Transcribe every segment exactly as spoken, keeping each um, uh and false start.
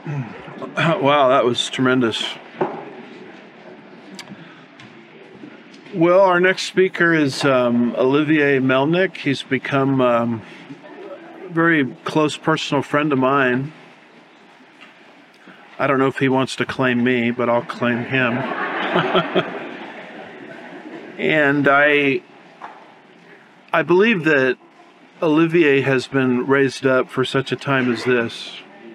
Wow, that was tremendous. Well, our next speaker is um, Olivier Melnick. He's become um, a very close personal friend of mine. I don't know if he wants to claim me, but I'll claim him. And I, I believe that Olivier has been raised up for such a time as this,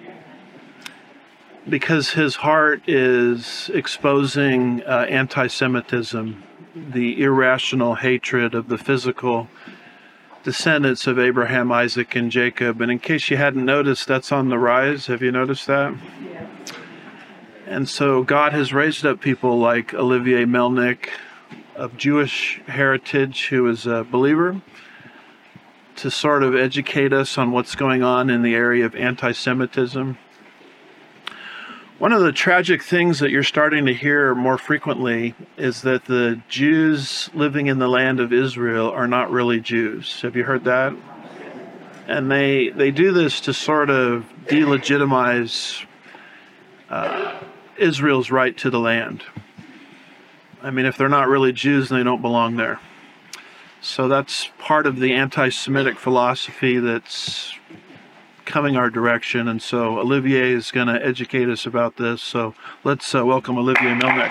because his heart is exposing uh, anti-Semitism, the irrational hatred of the physical descendants of Abraham, Isaac, and Jacob. And in case you hadn't noticed, that's on the rise. Have you noticed that? Yeah. And so God has raised up people like Olivier Melnick, of Jewish heritage, who is a believer, to sort of educate us on what's going on in the area of anti-Semitism. One of the tragic things that you're starting to hear more frequently is that the Jews living in the land of Israel are not really Jews. Have you heard that? And they they do this to sort of delegitimize uh, Israel's right to the land. I mean, if they're not really Jews, then they don't belong there. So that's part of the anti-Semitic philosophy that's coming our direction. And so Olivier is going to educate us about this. So let's uh, welcome Olivier Melnick.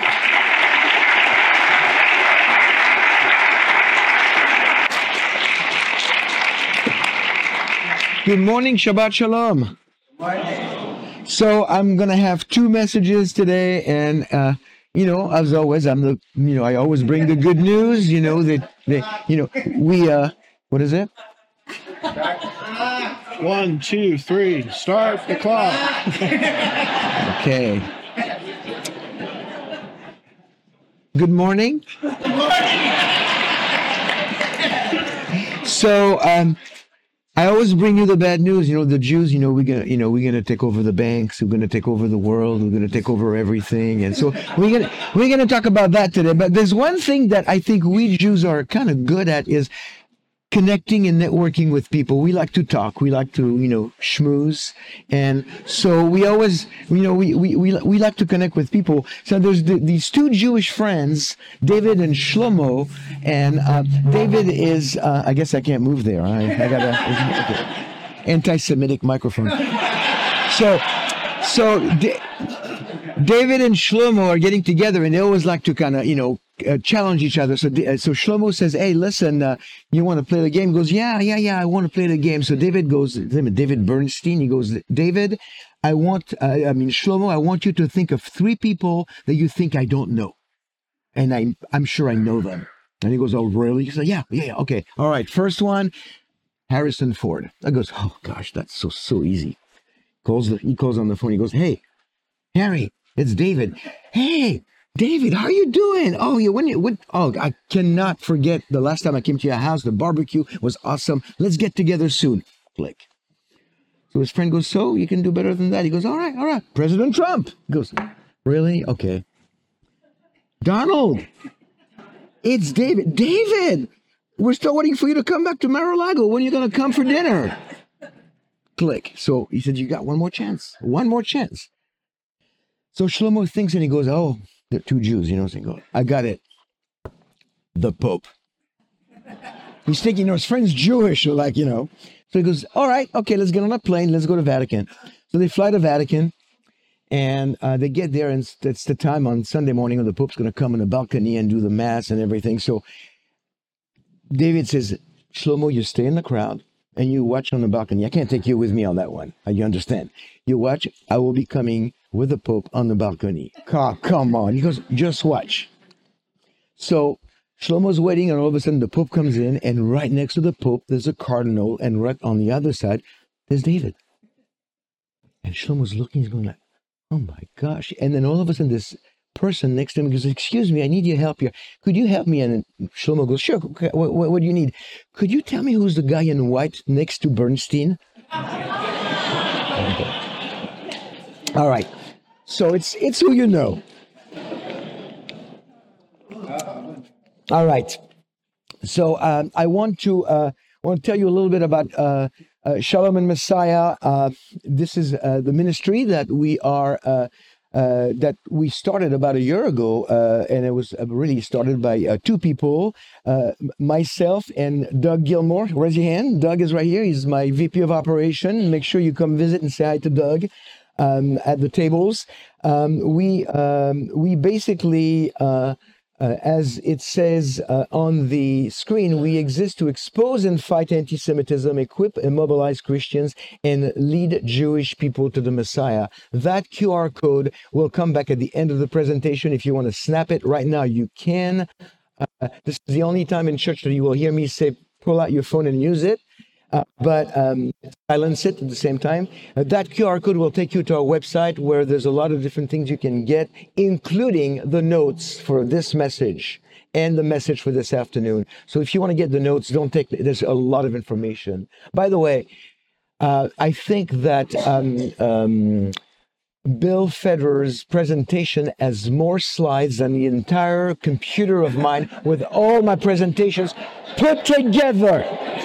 Good morning, Shabbat Shalom. Good morning. So I'm going to have two messages today, and uh, you know, as always, I'm the, you know, I always bring the good news, you know, that, that you know, we, uh, what is it? One, two, three, start the clock. Okay. Good morning. Good morning. So, um, I always bring you the bad news. You know, the Jews, you know, we're gonna, you know, we're gonna take over the banks. We're gonna take over the world. We're gonna take over everything. And so we're gonna, we're gonna talk about that today. But there's one thing that I think we Jews are kind of good at is connecting and networking with people. We like to talk. We like to, you know, schmooze. And so we always, you know, we, we, we, we like to connect with people. So there's the, these two Jewish friends, David and Shlomo. And uh, David is, uh, I guess I can't move there. I, I got a okay. anti-Semitic microphone. So, so D- David and Shlomo are getting together, and they always like to kind of, you know, Uh, challenge each other. So, uh, so Shlomo says, "Hey, listen, uh, you want to play the game?" He goes, "Yeah, yeah, yeah, I want to play the game." So David goes, David Bernstein. He goes, "David, I want, uh, I mean, Shlomo, I want you to think of three people that you think I don't know, and I, I'm sure I know them." And he goes, "Oh, really?" He says, "Yeah, yeah, yeah, okay, all right." First one, Harrison Ford. I goes, "Oh gosh, that's so so easy." Calls the, he calls on the phone. He goes, "Hey, Harry, it's David. Hey, David, how are you doing? Oh, you when you when oh, I cannot forget the last time I came to your house. The barbecue was awesome. Let's get together soon." Click. So his friend goes, "So you can do better than that?" He goes, "All right, all right. President Trump." He goes, "Really? Okay." "Donald, it's David. David, we're still waiting for you to come back to Mar-a-Lago. When are you going to come for dinner?" Click. So he said, "You got one more chance. One more chance." So Shlomo thinks and he goes, "Oh, they're two Jews, you know." So he goes, "I got it. The Pope." He's thinking, you know, his friend's Jewish, so like, you know. So he goes, "All right, okay, let's get on a plane. Let's go to Vatican." So they fly to Vatican, and uh, they get there, and it's the time on Sunday morning when the Pope's going to come on the balcony and do the mass and everything. So David says, "Shlomo, you stay in the crowd, and you watch on the balcony. I can't take you with me on that one. You understand? You watch. I will be coming with the Pope on the balcony." Oh, come on. He goes, "Just watch." So Shlomo's waiting, and all of a sudden the Pope comes in, and right next to the Pope, there's a cardinal, and right on the other side, there's David. And Shlomo's looking, he's going like, "Oh my gosh." And then all of a sudden this person next to him goes, "Excuse me, I need your help here. Could you help me?" And Shlomo goes, "Sure, okay, what, what, what do you need? Could you tell me who's the guy in white next to Bernstein?" Okay. All right. So it's it's who you know. All right. So um, I want to uh, want to tell you a little bit about uh, uh, Shalom and Messiah. Uh, this is uh, the ministry that we are uh, uh, that we started about a year ago, uh, and it was uh, really started by uh, two people, uh, myself and Doug Gilmore. Raise your hand. Doug is right here. He's my V P of Operation. Make sure you come visit and say hi to Doug um, at the tables. Um, we um, we basically. Uh, Uh, as it says uh, on the screen, we exist to expose and fight anti-Semitism, equip and mobilize Christians, and lead Jewish people to the Messiah. That Q R code will come back at the end of the presentation. If you want to snap it right now, you can. Uh, this is the only time in church that you will hear me say, pull out your phone and use it. Uh, but um, silence it at the same time. Uh, that Q R code will take you to our website where there's a lot of different things you can get, including the notes for this message and the message for this afternoon. So if you want to get the notes, don't take, there's a lot of information. By the way, uh, I think that um, um, Bill Federer's presentation has more slides than the entire computer of mine with all my presentations put together.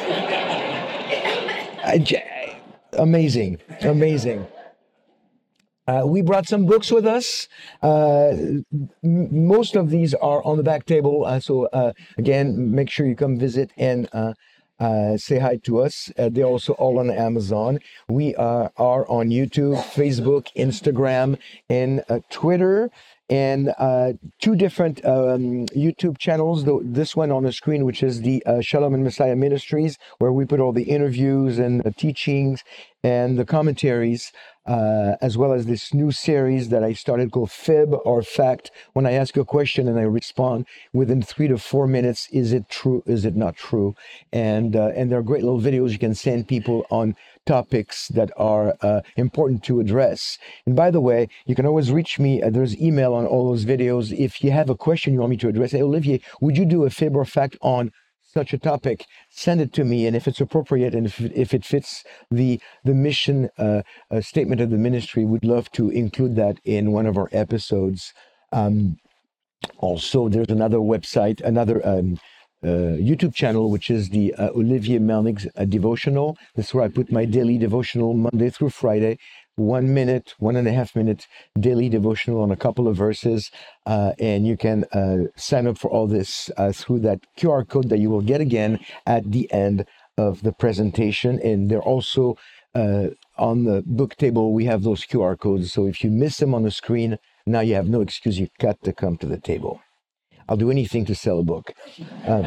Amazing, amazing. Uh, we brought some books with us. Uh, m- most of these are on the back table. Uh, so uh, again, make sure you come visit and uh, uh, say hi to us. Uh, they're also all on Amazon. We uh, are on YouTube, Facebook, Instagram, and uh, Twitter. And uh, two different um, YouTube channels. The, this one on the screen, which is the uh, Shalom and Messiah Ministries, where we put all the interviews and the teachings and the commentaries, uh, as well as this new series that I started called Fib or Fact. When I ask a question and I respond within three to four minutes, is it true? Is it not true? And uh, and there are great little videos you can send people on topics that are uh, important to address. And by the way, you can always reach me. Uh, there's email on all those videos. If you have a question you want me to address, hey, Olivier, would you do a Fib or Fact on such a topic? Send it to me, and if it's appropriate and if, if it fits the the mission uh, uh, statement of the ministry, we'd love to include that in one of our episodes. Um, also, there's another website, another um, uh, YouTube channel, which is the uh, Olivier Melnick's uh, devotional. This is where I put my daily devotional Monday through Friday. One minute, one and a half minute daily devotional on a couple of verses. Uh, and you can uh, sign up for all this uh, through that Q R code that you will get again at the end of the presentation. And they're also uh, on the book table. We have those Q R codes. So if you miss them on the screen, now you have no excuse. You got to come to the table. I'll do anything to sell a book. Um,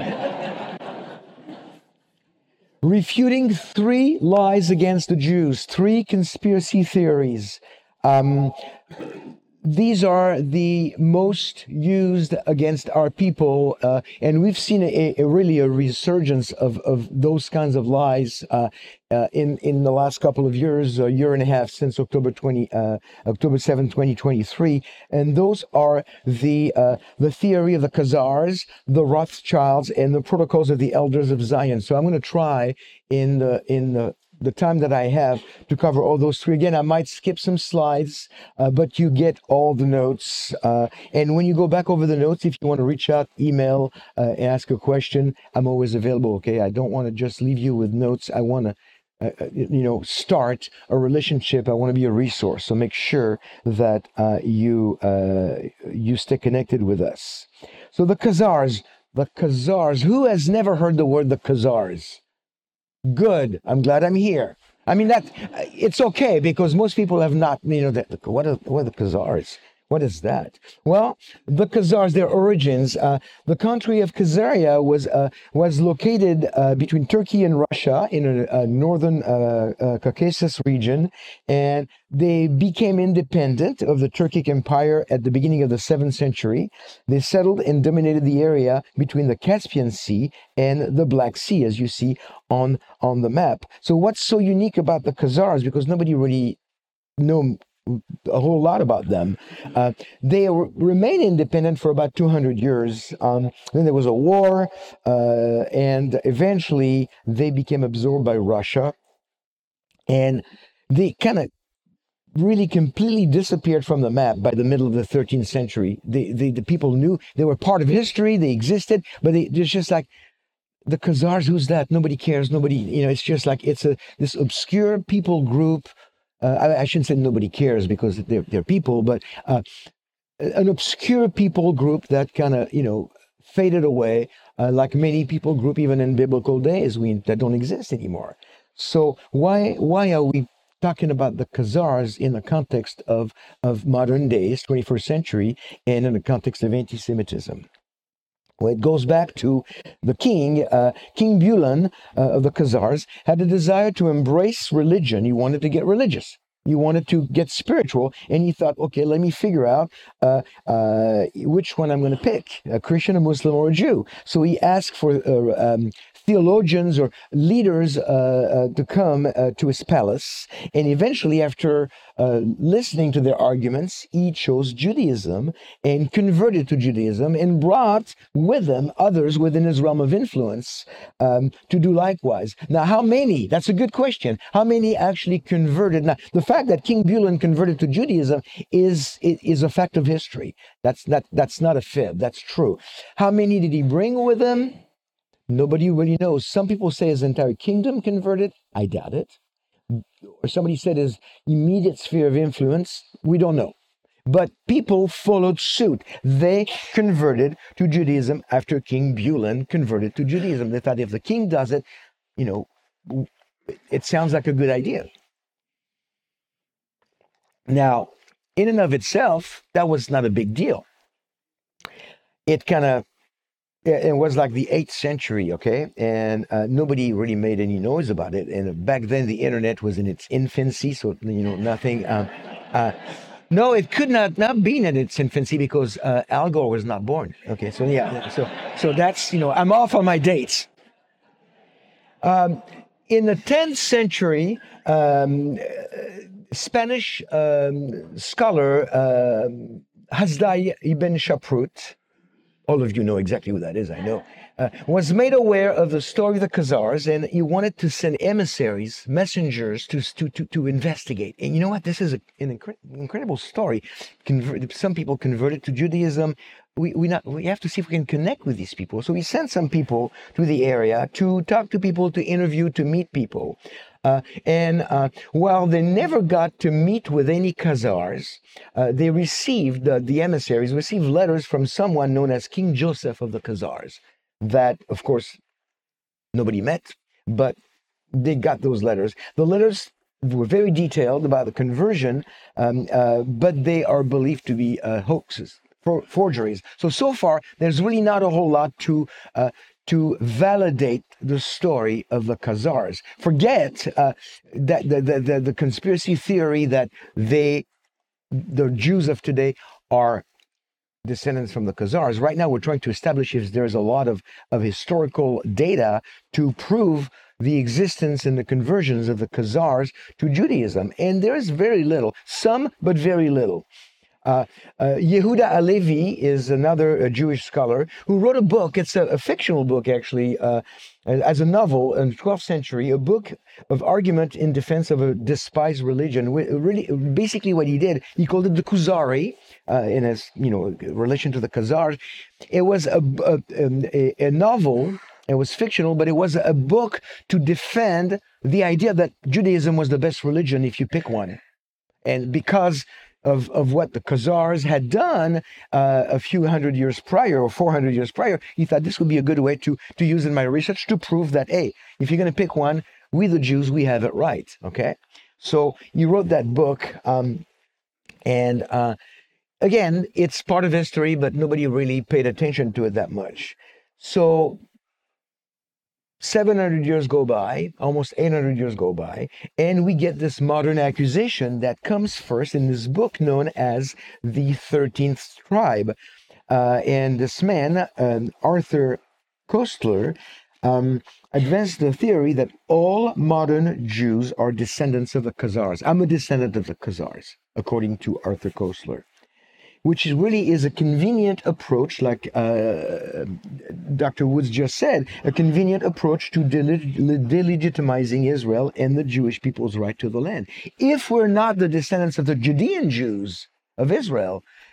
refuting three lies against the Jews, three conspiracy theories. Um, these are the most used against our people, uh, and we've seen a, a really a resurgence of, of those kinds of lies uh, uh, in in the last couple of years, a year and a half since October twentieth, uh, October seventh, twenty twenty-three, and those are the uh, the theory of the Khazars, the Rothschilds, and the protocols of the Elders of Zion. So I'm going to try in the in the the time that I have to cover all those three. Again, I might skip some slides, uh, but you get all the notes. Uh, and when you go back over the notes, if you want to reach out, email, uh, ask a question, I'm always available, okay? I don't want to just leave you with notes. I want to, uh, you know, start a relationship. I want to be a resource. So make sure that uh, you, uh, you stay connected with us. So the Khazars, the Khazars, who has never heard the word the Khazars? Good. I'm glad I'm here. I mean, that it's okay because most people have not, you know, that, what are, what are the Khazars? What is that? Well, the Khazars, their origins, uh, the country of Khazaria was uh, was located uh, between Turkey and Russia in a, a northern uh, uh, Caucasus region, and they became independent of the Turkic Empire at the beginning of the seventh century. They settled and dominated the area between the Caspian Sea and the Black Sea, as you see on, on the map. So what's so unique about the Khazars, because nobody really know a whole lot about them. Uh, they re- remained independent for about two hundred years. Um, then there was a war, uh, and eventually they became absorbed by Russia. And they kind of really completely disappeared from the map by the middle of the thirteenth century. They, they, the people knew they were part of history, they existed, but they, it's just like the Khazars, who's that? Nobody cares. Nobody, you know, it's just like it's a this obscure people group. Uh, I, I shouldn't say nobody cares because they're they're people, but uh, an obscure people group that kind of you know faded away, uh, like many people group even in biblical days, we that don't exist anymore. So why why are we talking about the Khazars in the context of of modern days, twenty-first century, and in the context of anti-Semitism? Well, it goes back to the king, uh, King Bulan uh, of the Khazars, had a desire to embrace religion. He wanted to get religious. He wanted to get spiritual, and he thought, okay, let me figure out uh, uh, which one I'm going to pick, a Christian, a Muslim, or a Jew. So he asked for uh, um, theologians or leaders uh, uh, to come uh, to his palace, and eventually, after uh, listening to their arguments, he chose Judaism and converted to Judaism and brought with him others within his realm of influence um, to do likewise. Now, how many? That's a good question. How many actually converted? Now, the fact that King Bulan converted to Judaism is is a fact of history. That's not that's not a fib. That's true. How many did he bring with him? Nobody really knows. Some people say his entire kingdom converted. I doubt it. Or somebody said his immediate sphere of influence. We don't know. But people followed suit. They converted to Judaism after King Bulan converted to Judaism. They thought if the king does it, you know, it sounds like a good idea. Now, in and of itself, that was not a big deal. It kind of It was like the eighth century, okay? And uh, nobody really made any noise about it. And back then, the internet was in its infancy, so, you know, nothing. Uh, uh, no, it could not not be in its infancy because uh, Al Gore was not born. Okay, so yeah, so so that's, you know, I'm off on my dates. Um, in the tenth century, um, Spanish um, scholar uh, Hasdai ibn Shaprut, all of you know exactly who that is, I know, uh, was made aware of the story of the Khazars, and he wanted to send emissaries, messengers, to to to, to investigate. And you know what? This is a, an incre- incredible story. Convert, some people converted to Judaism. We we not we have to see if we can connect with these people. So we sent some people to the area to talk to people, to interview, to meet people. Uh, and uh, while they never got to meet with any Khazars, uh, they received, uh, the emissaries received letters from someone known as King Joseph of the Khazars that, of course, nobody met, but they got those letters. The letters were very detailed about the conversion, um, uh, but they are believed to be uh, hoaxes, for, forgeries. So, so far, there's really not a whole lot to uh, to validate the story of the Khazars. Forget uh, that the, the, the, the conspiracy theory that they, the Jews of today, are descendants from the Khazars. Right now, we're trying to establish if there's a lot of, of historical data to prove the existence and the conversions of the Khazars to Judaism. And there is very little, some, but very little. Uh, uh, Yehuda Alevi is another uh, Jewish scholar who wrote a book. It's a, a fictional book, actually, uh, as a novel in the twelfth century, a book of argument in defense of a despised religion. Really, basically what he did, he called it the Kuzari, uh, in his, you know, relation to the Khazars. It was a, a, a novel. It was fictional, but it was a book to defend the idea that Judaism was the best religion if you pick one. And because Of, of what the Khazars had done uh, a few hundred years prior or four hundred years prior, he thought this would be a good way to, to use in my research to prove that, hey, if you're going to pick one, we the Jews, we have it right, okay? So he wrote that book, um, and uh, again, it's part of history, but nobody really paid attention to it that much. So seven hundred years go by, almost eight hundred years go by, and we get this modern accusation that comes first in this book known as the thirteenth Tribe. Uh, and this man, uh, Arthur Koestler, um, advanced the theory that all modern Jews are descendants of the Khazars. I'm a descendant of the Khazars, according to Arthur Koestler, which is really is a convenient approach, like uh, Doctor Woods just said, a convenient approach to deleg- delegitimizing Israel and the Jewish people's right to the land. If we're not the descendants of the Judean Jews of Israel,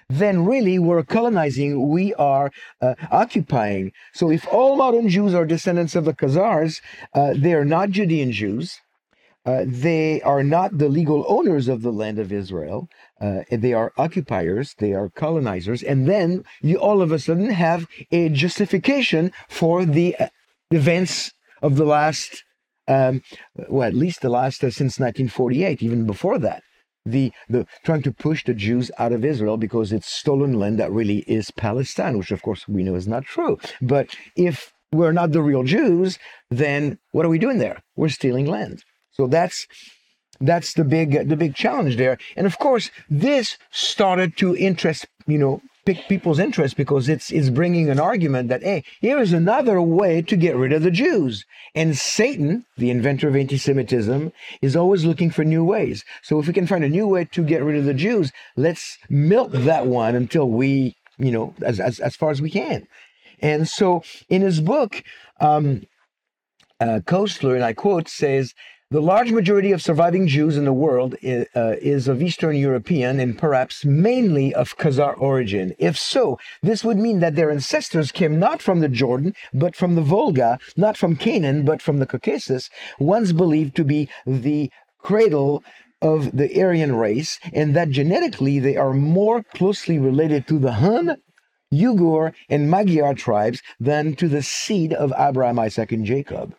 then really we're colonizing, we are uh, occupying. So if all modern Jews are descendants of the Khazars, uh, they are not Judean Jews. Uh, they are not the legal owners of the land of Israel. Uh, they are occupiers, they are colonizers. And then you all of a sudden have a justification for the uh, events of the last, um, well, at least the last uh, since nineteen forty-eight, even before that. The, the trying to push the Jews out of Israel because it's stolen land that really is Palestine, which of course we know is not true. But if we're not the real Jews, then what are we doing there? We're stealing land. So that's that's the big the big challenge there. And of course, this started to interest, you know, pick people's interest because it's it's bringing an argument that, hey, here is another way to get rid of the Jews. And Satan, the inventor of anti-Semitism, is always looking for new ways. So if we can find a new way to get rid of the Jews, let's milk that one until we, you know, as as, as far as we can. And so in his book, um, uh, Koestler, and I quote, says, "The large majority of surviving Jews in the world is, uh, is of Eastern European and perhaps mainly of Khazar origin. If so, this would mean that their ancestors came not from the Jordan, but from the Volga, not from Canaan, but from the Caucasus, once believed to be the cradle of the Aryan race, and that genetically they are more closely related to the Hun, Uyghur, and Magyar tribes than to the seed of Abraham, Isaac, and Jacob."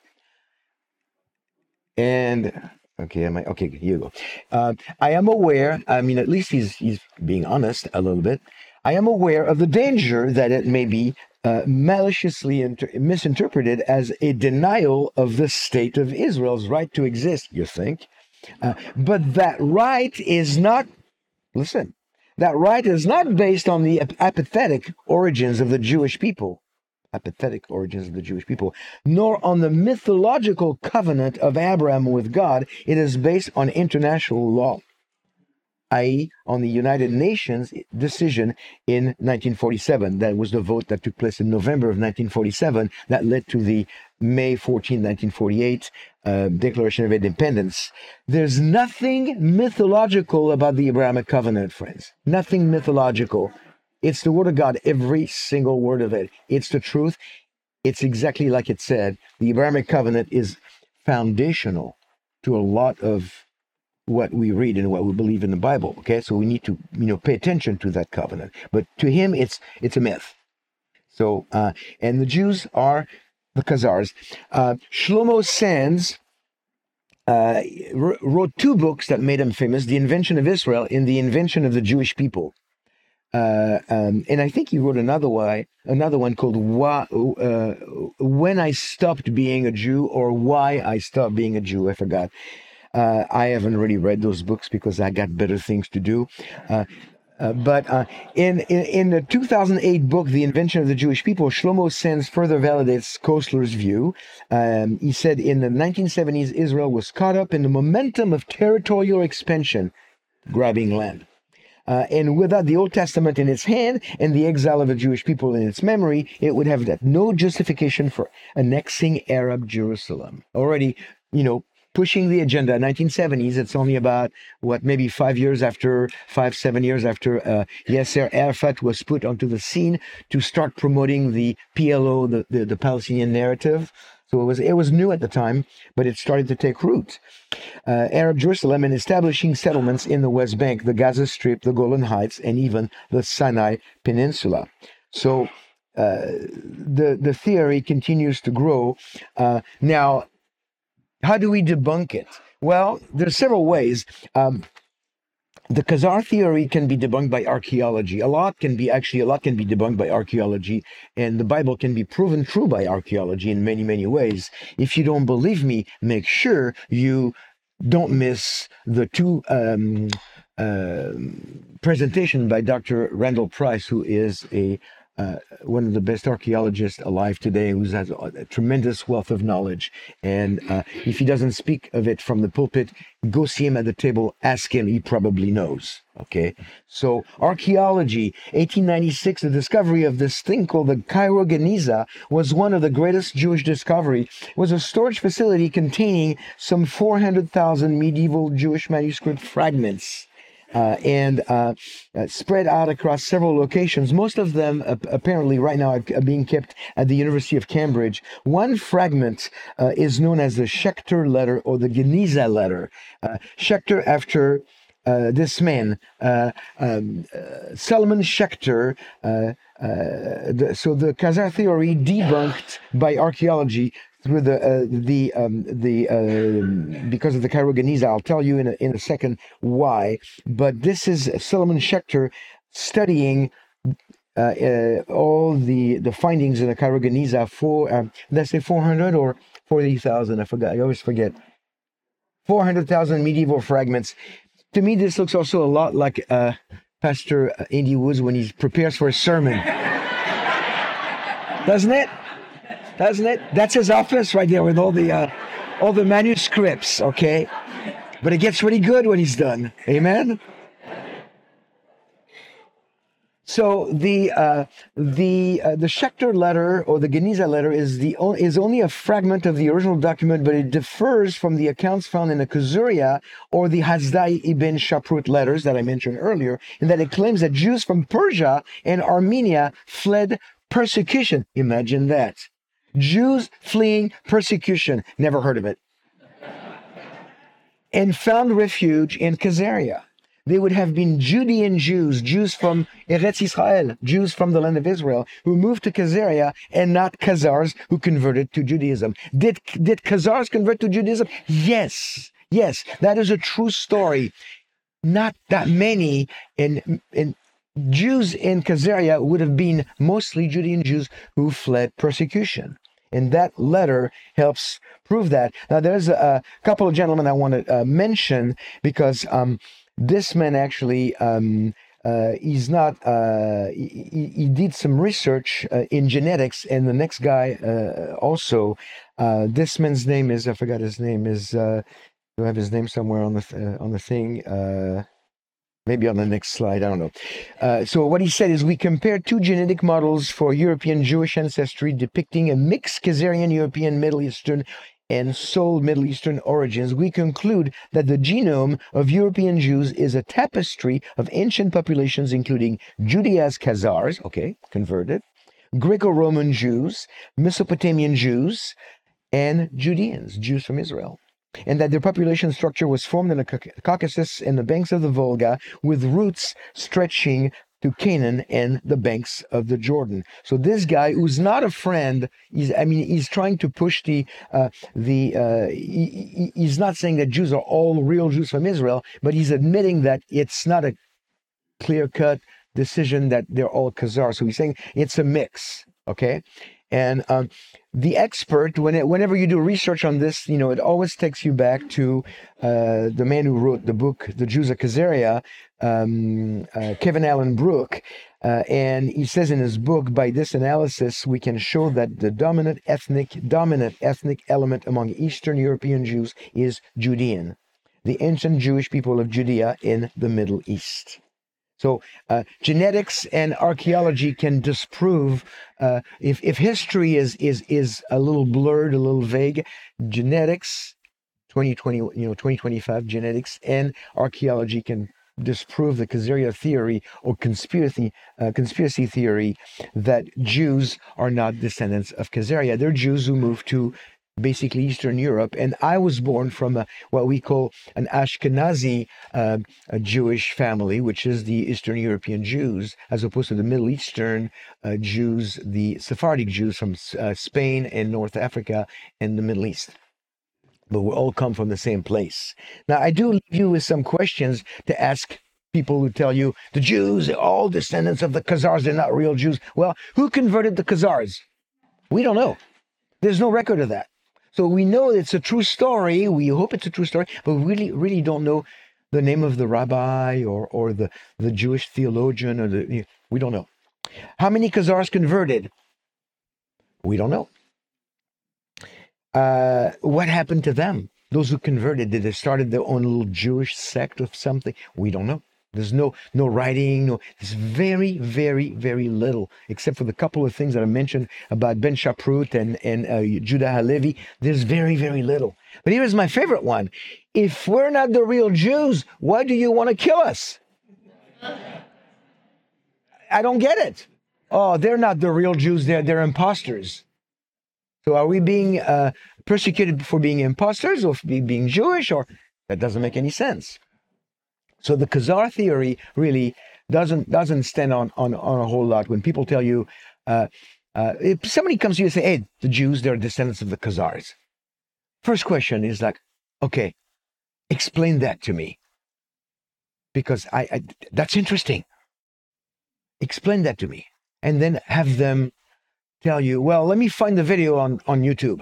And okay, am I okay? Here you go. Uh, I am aware. I mean, at least he's he's being honest a little bit. I am aware of the danger that it may be uh, maliciously inter- misinterpreted as a denial of the state of Israel's right to exist. You think, uh, but that right is not. Listen, that right is not based on the ap- apathetic origins of the Jewish people. apathetic origins of the Jewish people, nor on the mythological covenant of Abraham with God. It is based on international law, that is on the United Nations decision in nineteen forty-seven. That was the vote that took place in November of nineteen forty-seven that led to the May fourteenth, nineteen forty-eight uh, Declaration of Independence. There's nothing mythological about the Abrahamic covenant, friends. Nothing mythological. It's the word of God, every single word of it. It's the truth. It's exactly like it said. The Abrahamic covenant is foundational to a lot of what we read and what we believe in the Bible. Okay, so we need to, you know, pay attention to that covenant. But to him, it's it's a myth. So, uh, and the Jews are the Khazars. Uh, Shlomo Sands uh, wrote two books that made him famous: The Invention of Israel and The Invention of the Jewish People. Uh, um, and I think he wrote another one, another one called Why, uh, When I Stopped Being a Jew, or Why I Stopped Being a Jew. I forgot. Uh, I haven't really read those books because I got better things to do. Uh, uh, but uh, in, in in the two thousand eight book, The Invention of the Jewish People, Shlomo Sands further validates Koestler's view. Um, he said in the nineteen seventies, Israel was caught up in the momentum of territorial expansion, grabbing land. Uh, and without the Old Testament in its hand and the exile of the Jewish people in its memory, it would have no justification for annexing Arab Jerusalem. Already, you know, pushing the agenda. nineteen seventies, it's only about, what, maybe five years after, five, seven years after uh, Yasser Arafat was put onto the scene to start promoting the P L O, the, the, the Palestinian narrative. So it was it was new at the time, but it started to take root. Uh, Arab Jerusalem and establishing settlements in the West Bank, the Gaza Strip, the Golan Heights, and even the Sinai Peninsula. So uh, the the theory continues to grow. Uh, now, how do we debunk it? Well, there's several ways. Um, The Khazar theory can be debunked by archaeology. A lot can be, actually, a lot can be debunked by archaeology, and the Bible can be proven true by archaeology in many, many ways. If you don't believe me, make sure you don't miss the two um, uh, presentation by Doctor Randall Price, who is a Uh, one of the best archaeologists alive today, who has a, a tremendous wealth of knowledge. And uh, if he doesn't speak of it from the pulpit, go see him at the table, ask him, he probably knows. Okay, so archaeology, eighteen ninety-six, the discovery of this thing called the Cairo Geniza was one of the greatest Jewish discovery. It was a storage facility containing some four hundred thousand medieval Jewish manuscript fragments. uh, and uh, uh, spread out across several locations. Most of them uh, apparently right now are, are being kept at the University of Cambridge. One fragment uh, is known as the Schechter letter or the Geniza letter. Uh, Schechter after uh, this man, uh, um, uh, Solomon Schechter. Uh, uh, the, so the Khazar theory debunked by archaeology through the uh, the um, the uh, because of the Cairo Geniza. I'll tell you in a, in a second why. But this is Solomon Schechter studying uh, uh, all the the findings in the Cairo Geniza for um, let's say four hundred or forty thousand. I forgot. I always forget. Four hundred thousand medieval fragments. To me, this looks also a lot like uh, Pastor Andy Woods when he prepares for a sermon, doesn't it? Doesn't it? That's his office right there with all the uh, all the manuscripts, okay? But it gets really good when he's done. Amen? So the uh, the uh, the Schechter letter or the Geniza letter is the o- is only a fragment of the original document, but it differs from the accounts found in the Khuzuria or the Hasdai ibn Shaprut letters that I mentioned earlier, in that it claims that Jews from Persia and Armenia fled persecution. Imagine that. Jews fleeing persecution, never heard of it, and found refuge in Khazaria. They would have been Judean Jews, Jews from Eretz Israel, Jews from the land of Israel, who moved to Khazaria, and not Khazars who converted to Judaism. Did, did Khazars convert to Judaism? Yes, yes, that is a true story. Not that many, in, in Jews in Khazaria would have been mostly Judean Jews who fled persecution. And that letter helps prove that. Now, there's a, a couple of gentlemen I want to uh, mention because um, this man actually, um, uh, he's not, uh, he, he did some research uh, in genetics, and the next guy uh, also, uh, this man's name is, I forgot his name, is, uh, do I have his name somewhere on the, uh, on the thing? Uh, Maybe on the next slide, I don't know. Uh, so what he said is, we compared two genetic models for European Jewish ancestry depicting a mixed Khazarian European Middle Eastern and sole Middle Eastern origins. We conclude that the genome of European Jews is a tapestry of ancient populations, including Judea's Khazars, okay, converted, Greco-Roman Jews, Mesopotamian Jews, and Judeans, Jews from Israel. And that their population structure was formed in the Caucasus and the banks of the Volga, with roots stretching to Canaan and the banks of the Jordan. So this guy, who's not a friend, he's, I mean, he's trying to push the, uh, the uh, he, he's not saying that Jews are all real Jews from Israel, but he's admitting that it's not a clear-cut decision that they're all Khazar. So he's saying it's a mix, okay? And um, the expert, when it, whenever you do research on this, you know, it always takes you back to uh, the man who wrote the book, The Jews of Khazaria, um, uh, Kevin Allen Brooke. Uh, and he says in his book, by this analysis, we can show that the dominant ethnic, dominant ethnic element among Eastern European Jews is Judean, the ancient Jewish people of Judea in the Middle East. So uh, genetics and archaeology can disprove, uh, if, if history is, is, is a little blurred, a little vague, genetics, twenty twenty, you know, twenty twenty-five, genetics and archaeology can disprove the Khazaria theory or conspiracy, uh, conspiracy theory that Jews are not descendants of Khazaria. They're Jews who moved to basically Eastern Europe, and I was born from a, what we call an Ashkenazi uh, a Jewish family, which is the Eastern European Jews, as opposed to the Middle Eastern uh, Jews, the Sephardic Jews from uh, Spain and North Africa and the Middle East. But we all come from the same place. Now, I do leave you with some questions to ask people who tell you the Jews are all descendants of the Khazars, they're not real Jews. Well, who converted the Khazars? We don't know. There's no record of that. So we know it's a true story. We hope it's a true story, but we really, really don't know the name of the rabbi or or the, the Jewish theologian, or the we don't know. How many Khazars converted? We don't know. Uh, what happened to them? Those who converted, did they started their own little Jewish sect of something? We don't know. There's no no writing, no, there's very, very, very little, except for the couple of things that I mentioned about Ben Shaprut and, and uh, Judah Halevi. There's very, very little. But here's my favorite one. if we're not the real Jews, why do you want to kill us? I don't get it. Oh, they're not the real Jews. They're, they're imposters. So are we being uh, persecuted for being imposters or for being Jewish? Or that doesn't make any sense. So the Khazar theory really doesn't doesn't stand on, on, on a whole lot. When people tell you, uh, uh, if somebody comes to you and say, hey, the Jews, they're descendants of the Khazars. First question is like, okay, explain that to me. Because I, I that's interesting. Explain that to me. And then have them tell you, well, let me find the video on, on YouTube.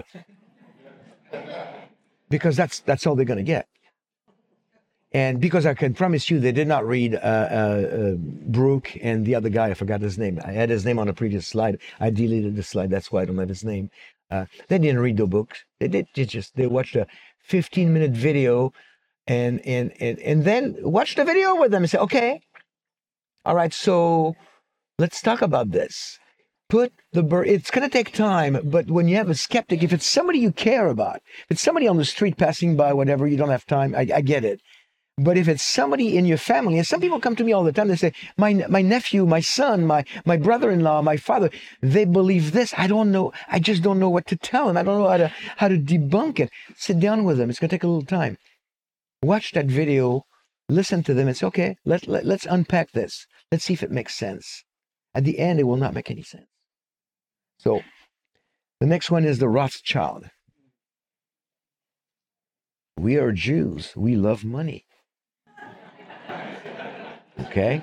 Because that's that's all they're going to get. And because I can promise you, they did not read uh, uh, uh, Brooke and the other guy. I forgot his name. I had his name on a previous slide. I deleted the slide. That's why I don't have his name. Uh, they didn't read the books. They did they just they watched a fifteen minute video, and and and and then watch the video with them and say, okay, all right, so let's talk about this. Put the bur- it's going to take time, but when you have a skeptic, if it's somebody you care about, if it's somebody on the street passing by, whatever, you don't have time. I, I get it. But if it's somebody in your family, and some people come to me all the time, they say, my my nephew, my son, my my brother-in-law, my father, they believe this. I don't know. I just don't know what to tell them. I don't know how to how to debunk it. Sit down with them. It's going to take a little time. Watch that video, listen to them, and say, okay, let, let, let's unpack this. Let's see if it makes sense. At the end, it will not make any sense. So the next one is the Rothschild. We are Jews. We love money. Okay?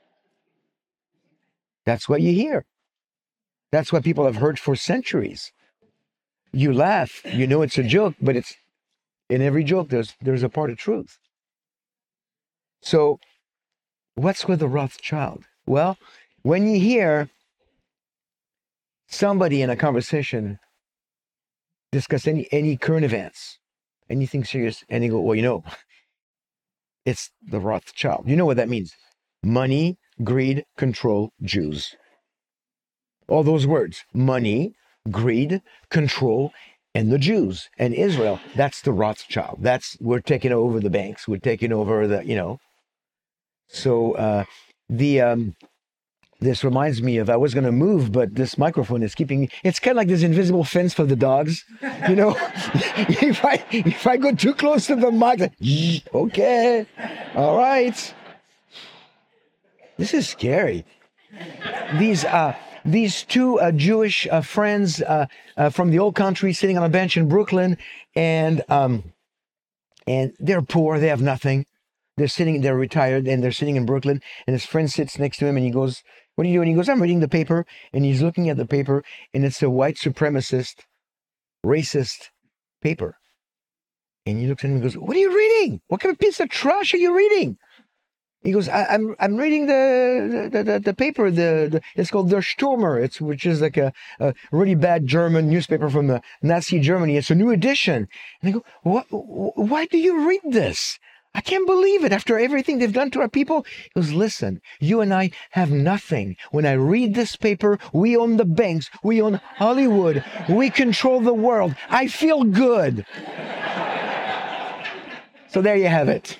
That's what you hear. That's what people have heard for centuries. You laugh, you know it's a joke, but it's in every joke there's there's a part of truth. So what's with the Rothschild? Well, when you hear somebody in a conversation discuss any any current events, anything serious, and you go, well, you know, it's the Rothschild. You know what that means. Money, greed, control, Jews. All those words. Money, greed, control, and the Jews and Israel. That's the Rothschild. That's, we're taking over the banks. We're taking over the, you know. So uh, the um, this reminds me of, I was going to move, but this microphone is keeping me. It's kind of like this invisible fence for the dogs. You know, if I if I go too close to the mic, like, okay, all right. This is scary. These uh, these two uh, Jewish uh, friends uh, uh, from the old country sitting on a bench in Brooklyn, and um, and they're poor. They have nothing. They're sitting. They're retired, and they're sitting in Brooklyn. And his friend sits next to him, and he goes, "What are you doing?" He goes, "I'm reading the paper." And he's looking at the paper, and it's a white supremacist, racist paper. And he looks at him and goes, "What are you reading? What kind of piece of trash are you reading?" He goes, I, "I'm I'm reading the the, the, the paper. The, the it's called Der Stürmer. It's which is like a, a really bad German newspaper from the Nazi Germany. It's a new edition." And I go, "What? Why do you read this? I can't believe it. After everything they've done to our people." He goes, "Listen, you and I have nothing. When I read this paper, we own the banks. We own Hollywood. We control the world. I feel good." So there you have it.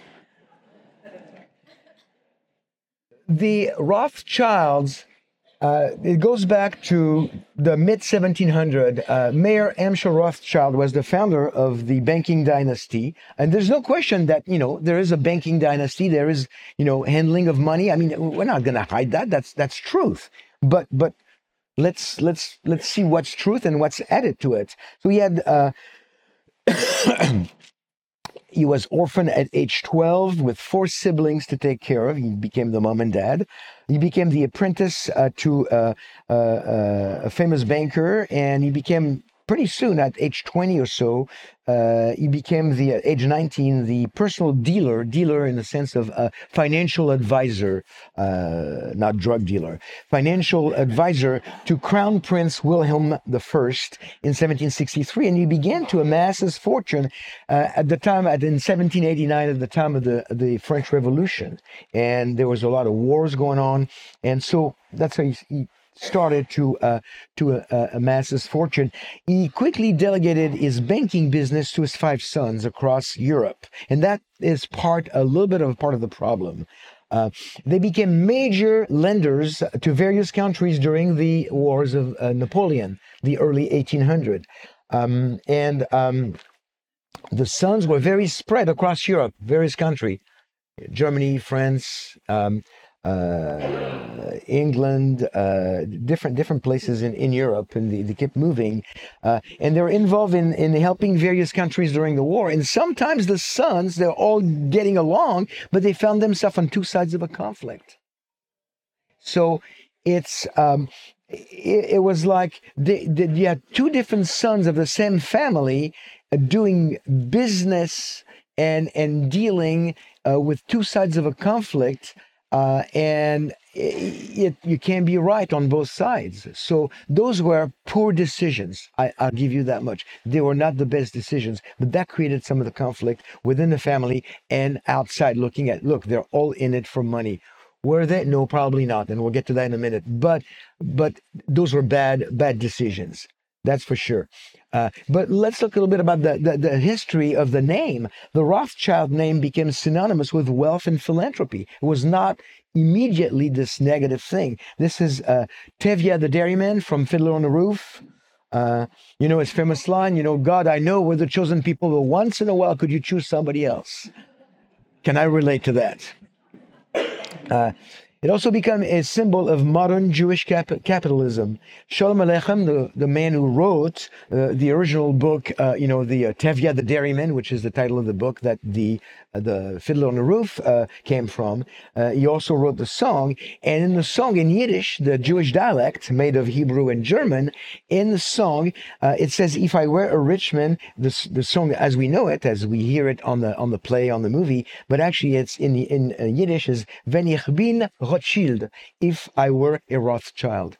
The Rothschilds, uh, it goes back to the mid seventeen hundreds. Uh, Mayer Amschel Rothschild was the founder of the banking dynasty. And there's no question that, you know, there is a banking dynasty. There is, you know, handling of money. I mean, we're not going to hide that. That's that's truth. But but let's let's let's see what's truth and what's added to it. So he had uh, he was orphaned at age twelve with four siblings to take care of. He became the mom and dad. He became the apprentice uh, to uh, uh, uh, a famous banker, and he became pretty soon, at age twenty or so, uh, he became the uh, age nineteen the personal dealer, dealer in the sense of a financial advisor, uh, not drug dealer, financial advisor to Crown Prince Wilhelm the First in seventeen sixty-three, and he began to amass his fortune uh, at the time, at in seventeen eighty-nine, at the time of the the French Revolution, and there was a lot of wars going on, and so that's how he, he started to uh, to uh, amass his fortune, he quickly delegated his banking business to his five sons across Europe, and that is part a little bit of a part of the problem. Uh, they became major lenders to various countries during the wars of uh, Napoleon, the early eighteen hundreds. Um, and um, the sons were very spread across Europe, various countries, Germany, France, um, uh, England, uh, different different places in, in Europe, and they, they kept moving. Uh, and they were involved in, in helping various countries during the war. And sometimes the sons, they're all getting along, but they found themselves on two sides of a conflict. So it's um, it, it was like they, they, you had two different sons of the same family uh, doing business and and dealing uh, with two sides of a conflict. Uh, and it, it, you can't be right on both sides. So those were poor decisions. I, I'll give you that much. They were not the best decisions, but that created some of the conflict within the family and outside looking at, look, they're all in it for money. Were they? No, probably not. And we'll get to that in a minute. But but those were bad, bad decisions. That's for sure. Uh, but let's look a little bit about the, the, the history of the name. The Rothschild name became synonymous with wealth and philanthropy. It was not immediately this negative thing. This is uh, Tevye the Dairyman from Fiddler on the Roof. Uh, you know his famous line, you know, God, I know we're the chosen people, but once in a while, could you choose somebody else? Can I relate to that? Uh, It also became a symbol of modern Jewish cap- capitalism. Shalom Aleichem, the, the man who wrote uh, the original book, uh, you know, the uh, Tevye the Dairyman, which is the title of the book that the uh, the Fiddler on the Roof uh, came from. Uh, he also wrote the song, and in the song in Yiddish, the Jewish dialect made of Hebrew and German, in the song uh, it says, "If I were a rich man," the the song as we know it, as we hear it on the on the play on the movie, but actually it's in in uh, Yiddish is "Wenn ich bin Rothschild," if I were a Rothschild.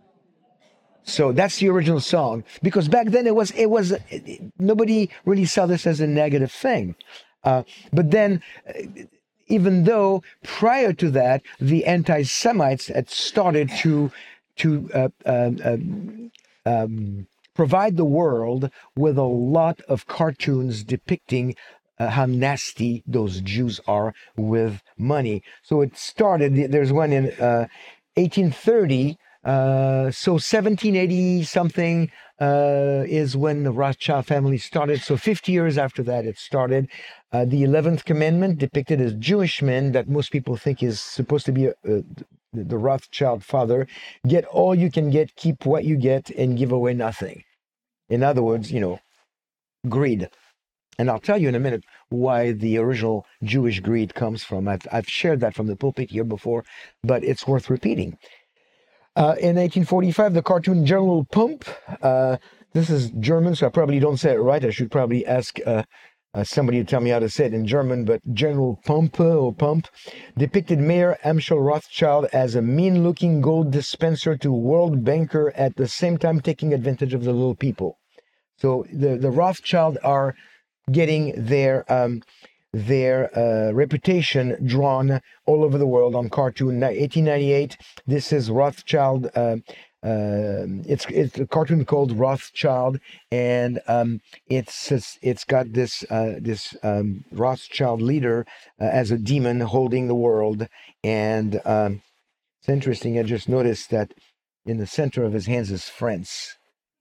So that's the original song, because back then it was it was it, nobody really saw this as a negative thing. Uh, but then, uh, even though prior to that the anti-Semites had started to to uh, uh, uh, um, provide the world with a lot of cartoons depicting Uh, how nasty those Jews are with money. So it started, there's one in uh, eighteen thirty, uh, so seventeen eighty something uh, is when the Rothschild family started. So fifty years after that it started. Uh, the eleventh commandment depicted as Jewish men that most people think is supposed to be a, a, the Rothschild father. Get all you can get, keep what you get, and give away nothing. In other words, you know, greed. And I'll tell you in a minute why the original Jewish greed comes from. I've, I've shared that from the pulpit here before, but it's worth repeating. Uh, in eighteen forty-five, the cartoon General Pump, uh, this is German, so I probably don't say it right. I should probably ask uh, uh, somebody to tell me how to say it in German, but General Pump or Pump depicted Mayor Amschel Rothschild as a mean-looking gold dispenser to world banker, at the same time taking advantage of the little people. So the, the Rothschild are getting their um, their uh, reputation drawn all over the world on cartoon. eighteen ninety-eight, this is Rothschild. Uh, uh, it's it's a cartoon called Rothschild, and um, it's it's got this uh, this um, Rothschild leader uh, as a demon holding the world, and um, it's interesting. I just noticed that in the center of his hands is France.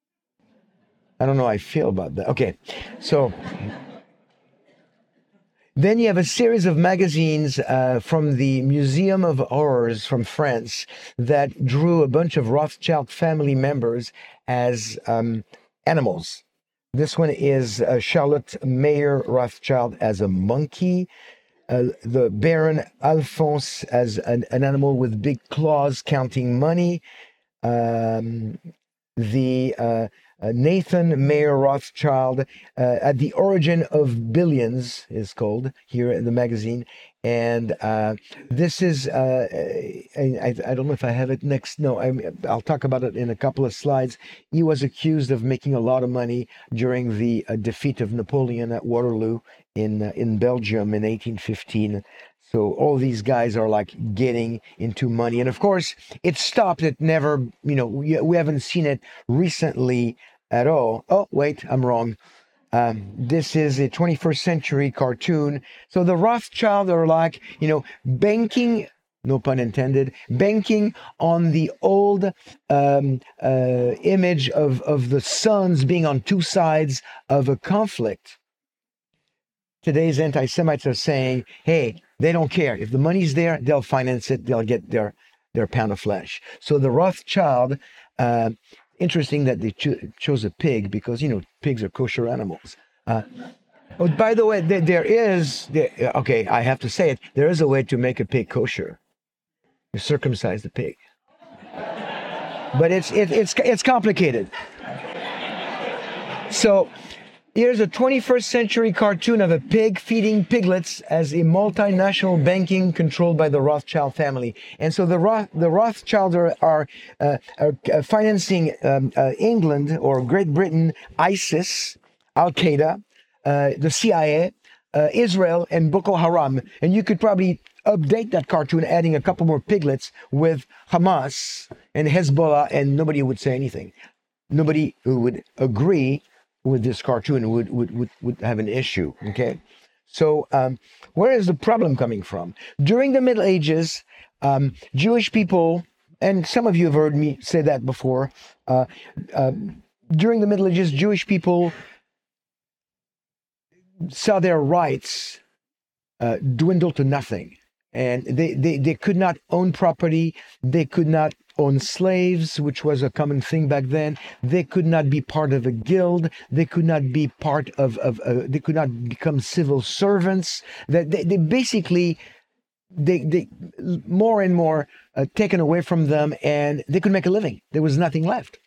I don't know how I feel about that. Okay, so then you have a series of magazines uh, from the Museum of Horrors from France that drew a bunch of Rothschild family members as um, animals. This one is uh, Charlotte Mayer Rothschild as a monkey, uh, the Baron Alphonse as an, an animal with big claws counting money, um, the uh, Uh, Nathan Mayer Rothschild, uh, at the origin of billions is called here in the magazine. And uh, this is, uh, I, I don't know if I have it next. No, I, I'll talk about it in a couple of slides. He was accused of making a lot of money during the uh, defeat of Napoleon at Waterloo in uh, in Belgium in eighteen fifteen. So all these guys are like getting into money. And of course, it stopped. It never, you know, we, we haven't seen it recently at all. Oh, wait, I'm wrong. Um, this is a twenty-first century cartoon. So the Rothschild are like, you know, banking, no pun intended, banking on the old um, uh, image of, of the sons being on two sides of a conflict. Today's anti-Semites are saying, hey, they don't care. If the money's there, they'll finance it. They'll get their, their pound of flesh. So the Rothschild, uh, interesting that they cho- chose a pig because, you know, pigs are kosher animals. Uh, oh, by the way, there, there is, there, okay, I have to say it, there is a way to make a pig kosher. You circumcise the pig. But it's, it, it's, it's complicated. So here's a twenty-first century cartoon of a pig feeding piglets as a multinational banking controlled by the Rothschild family. And so the Roth, the Rothschilds are, are, uh, are uh, financing um, uh, England or Great Britain, ISIS, Al-Qaeda, uh, the C I A, uh, Israel, and Boko Haram. And you could probably update that cartoon, adding a couple more piglets with Hamas and Hezbollah, and nobody would say anything. Nobody who would agree with this cartoon would, would, would, would have an issue, okay? So um, where is the problem coming from? During the Middle Ages, um, Jewish people, and some of you have heard me say that before, uh, uh, during the Middle Ages, Jewish people saw their rights uh, dwindle to nothing. And they, they, they could not own property. They could not own slaves, which was a common thing back then. They could not be part of a guild. They could not be part of, of uh, they could not become civil servants. That they, they basically, they, they more and more uh, taken away from them, and they could make a living. There was nothing left.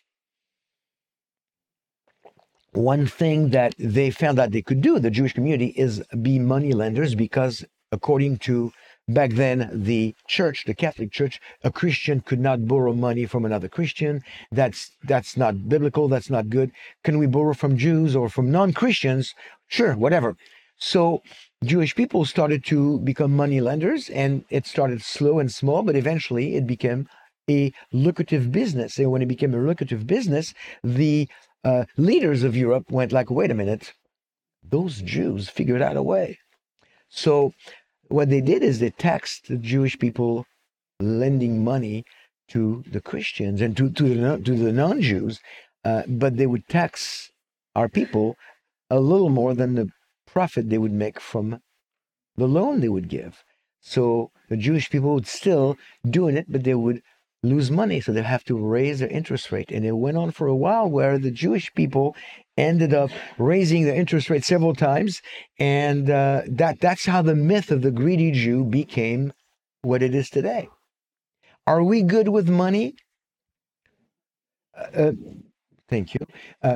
One thing that they found out they could do, the Jewish community, is be money lenders, because according to back then, the church, the Catholic Church, a Christian could not borrow money from another Christian. That's that's not biblical. That's not good. Can we borrow from Jews or from non-Christians? Sure, whatever. So Jewish people started to become money lenders, and it started slow and small, but eventually it became a lucrative business. And when it became a lucrative business, the uh, leaders of Europe went like, wait a minute, those Jews figured out a way. So what they did is they taxed the Jewish people lending money to the Christians and to, to, the, to the non-Jews, uh, but they would tax our people a little more than the profit they would make from the loan they would give. So the Jewish people would still doing it, but they would lose money, so they have to raise their interest rate. And it went on for a while where the Jewish people ended up raising the interest rate several times, and uh, that that's how the myth of the greedy Jew became what it is today. Are we good with money? Uh, uh, thank you. Uh,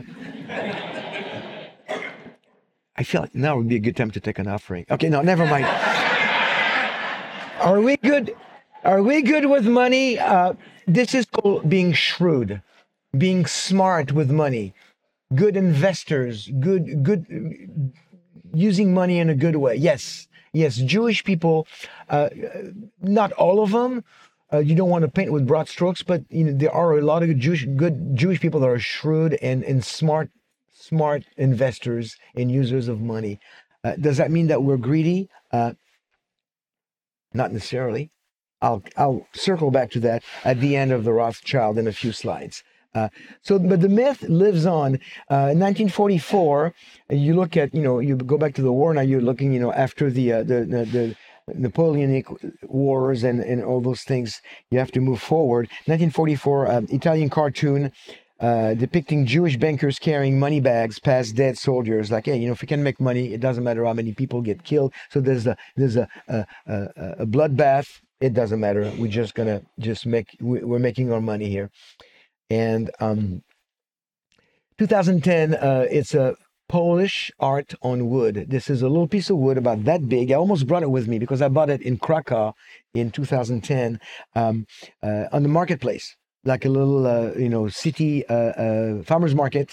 I feel like now would be a good time to take an offering. Okay, no, never mind. Are we good? Are we good with money? Uh, this is called being shrewd, being smart with money. Good investors, good, good, using money in a good way. Yes, yes, Jewish people, uh, not all of them. Uh, you don't want to paint with broad strokes, but you know there are a lot of Jewish, good Jewish people that are shrewd and, and smart, smart investors and users of money. Uh, does that mean that we're greedy? Uh, not necessarily. I'll I'll circle back to that at the end of the Rothschild in a few slides. Uh, so, but the myth lives on. Uh, in nineteen forty-four, you look at, you know, you go back to the war. Now you're looking, you know, after the uh, the, the the Napoleonic wars and and all those things. You have to move forward. nineteen forty-four, uh, Italian cartoon uh, depicting Jewish bankers carrying money bags past dead soldiers. Like, hey, you know, if we can make money, it doesn't matter how many people get killed. So there's a there's a a, a, a bloodbath. It doesn't matter. We're just gonna just make we're making our money here. And um, two thousand ten, uh, it's a Polish art on wood. This is a little piece of wood about that big. I almost brought it with me because I bought it in Krakow in two thousand ten um, uh, on the marketplace, like a little, uh, you know, city uh, uh, farmer's market.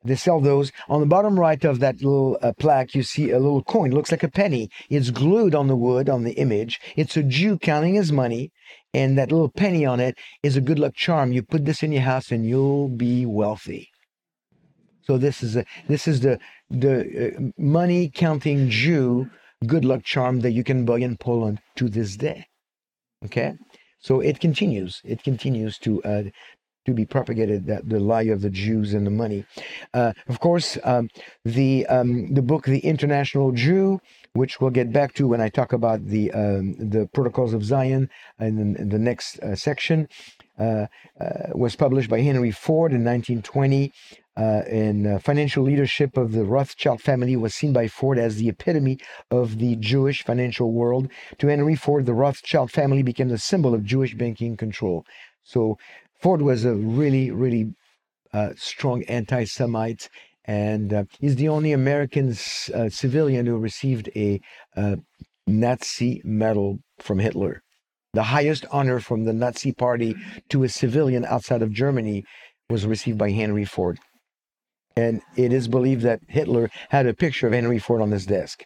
They sell those. On the bottom right of that little uh, plaque, you see a little coin. It looks like a penny. It's glued on the wood, on the image. It's a Jew counting his money, and that little penny on it is a good luck charm. You put this in your house, and you'll be wealthy. So this is a this is the the uh, money counting Jew good luck charm that you can buy in Poland to this day. Okay, so it continues. It continues to. Uh, to be propagated, that the lie of the Jews and the money. Uh, of course, um, the um, the book, The International Jew, which we'll get back to when I talk about the um, the Protocols of Zion in, in the next uh, section, uh, uh, was published by Henry Ford in nineteen twenty. Uh, and uh, financial leadership of the Rothschild family was seen by Ford as the epitome of the Jewish financial world. To Henry Ford, the Rothschild family became the symbol of Jewish banking control. So Ford was a really, really uh, strong anti-Semite, and uh, he's the only American uh, civilian who received a uh, Nazi medal from Hitler. The highest honor from the Nazi party to a civilian outside of Germany was received by Henry Ford. And it is believed that Hitler had a picture of Henry Ford on his desk.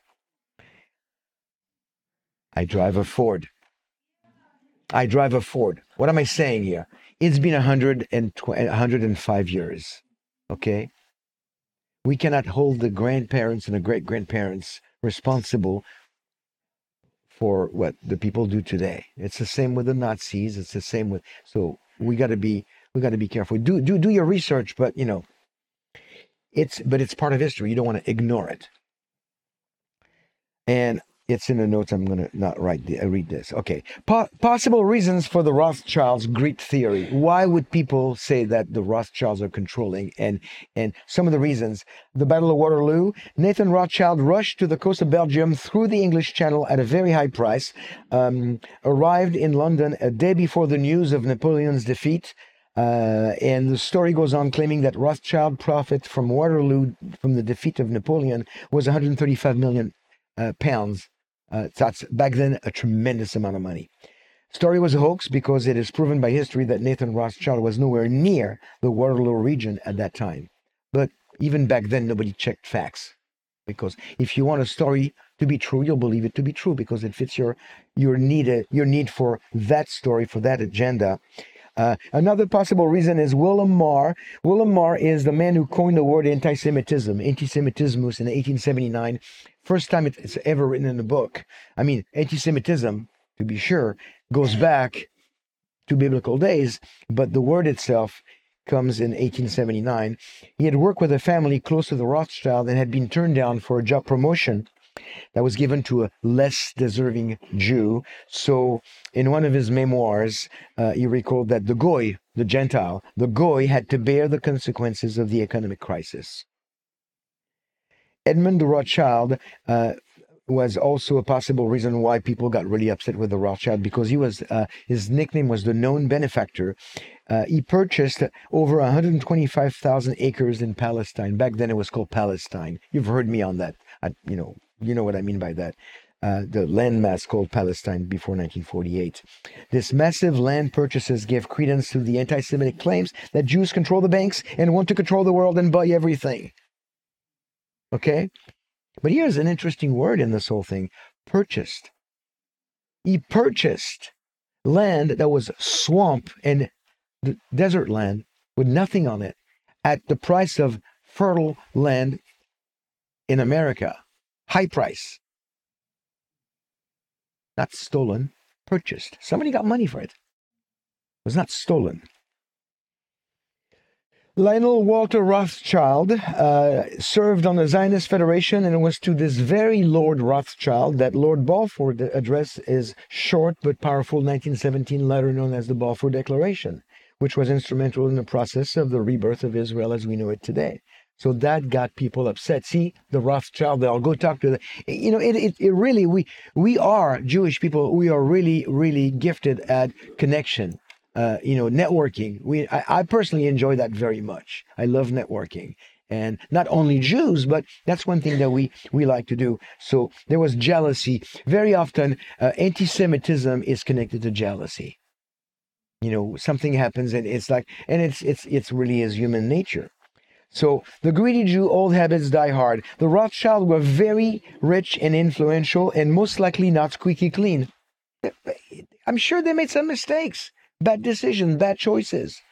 I drive a Ford. I drive a Ford. What am I saying here? It's been one hundred one hundred five years, okay? We cannot hold the grandparents and the great-grandparents responsible for what the people do today. It's the same with the Nazis. It's the same with, so we got to be, we got to be careful. Do, do, do your research, but you know, it's, but it's part of history. You don't want to ignore it. And it's in the notes. I'm going to not write the, uh, read this. Okay. Po- possible reasons for the Rothschilds' Greek theory. Why would people say that the Rothschilds are controlling? And and some of the reasons. The Battle of Waterloo. Nathan Rothschild rushed to the coast of Belgium through the English Channel at a very high price. Um, arrived in London a day before the news of Napoleon's defeat. Uh, and the story goes on claiming that Rothschild profit from Waterloo, from the defeat of Napoleon, was one hundred thirty-five million uh, pounds. Uh, that's back then a tremendous amount of money. Story was a hoax because it is proven by history that Nathan Rothschild was nowhere near the Waterloo region at that time. But even back then, nobody checked facts. Because if you want a story to be true, you'll believe it to be true because it fits your your need your need for that story, for that agenda. Uh, another possible reason is William Marr. William Marr is the man who coined the word anti-Semitism, antisemitismus in eighteen seventy-nine. First time it's ever written in a book. I mean, anti-Semitism, to be sure, goes back to biblical days, but the word itself comes in eighteen seventy-nine. He had worked with a family close to the Rothschild and had been turned down for a job promotion that was given to a less deserving Jew. So in one of his memoirs, uh, he recalled that the Goy, the Gentile, the Goy had to bear the consequences of the economic crisis. Edmund de Rothschild uh, was also a possible reason why people got really upset with the Rothschild, because he was uh, his nickname was the known benefactor. Uh, he purchased over one hundred twenty-five thousand acres in Palestine. Back then it was called Palestine. You've heard me on that. I, you know, you know what I mean by that. Uh, the landmass called Palestine before nineteen forty-eight. This massive land purchases gave credence to the anti-Semitic claims that Jews control the banks and want to control the world and buy everything. Okay? But here's an interesting word in this whole thing. Purchased. He purchased land that was swamp and desert land with nothing on it at the price of fertile land in America. High price. Not stolen, purchased. Somebody got money for it. It was not stolen. Lionel Walter Rothschild uh, served on the Zionist Federation, and it was to this very Lord Rothschild that Lord Balfour addressed his short but powerful nineteen seventeen letter known as the Balfour Declaration, which was instrumental in the process of the rebirth of Israel as we know it today. So that got people upset. See, the Rothschild, they'll go talk to the, you know, it, it, it really, we, we are Jewish people. We are really, really gifted at connection, uh, you know, networking. We, I, I personally enjoy that very much. I love networking. And not only Jews, but that's one thing that we, we like to do. So there was jealousy. Very often, uh, anti-Semitism is connected to jealousy. You know, something happens and it's like, and it's, it's, it's really is human nature. So the greedy Jew, old habits die hard. The Rothschild were very rich and influential and most likely not squeaky clean. I'm sure they made some mistakes, bad decisions, bad choices.